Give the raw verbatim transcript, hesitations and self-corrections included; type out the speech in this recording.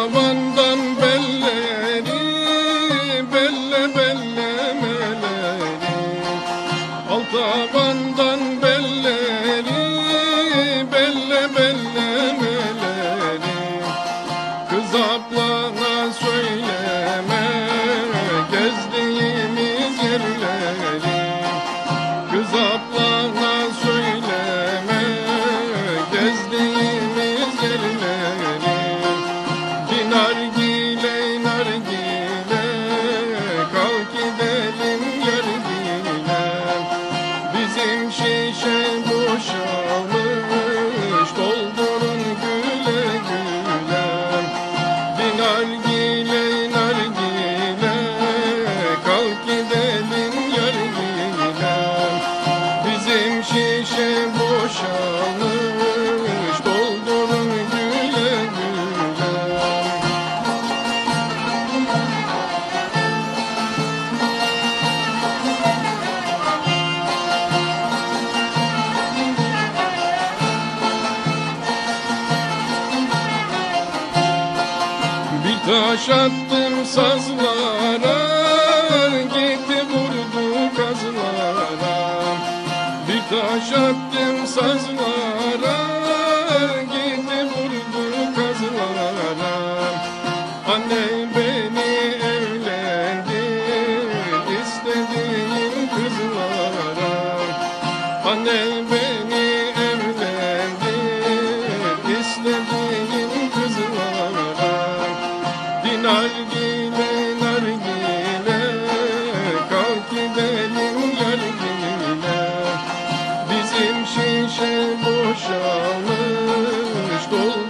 tavandan belleri, belle bellemeleri. Al tavandan belleri, belle bellemeleri. Kız ablana söyleme gezdiğimiz yerleri. Kız ablana söyleme gezdiğimiz yerleri. Nargile, nargile, kalk gidelim yergile. Bizim şişe boşalmış, doldurun güle güle. Bir nargile, nargile, kalk gidelim yergile. Bizim şişe boşalmış, doldurun güle güle. Bir taş attım sazlara, gitti vurdu kazlara. Bir taş attım sazlara, gitti vurdu kazlara. Anne beni evlendir istediğin kızlara. Anne beni evlendir istediğin kızlara. Nargile, nargile, kalk gidelim yergile. Bizim şişe boşalmış, dolu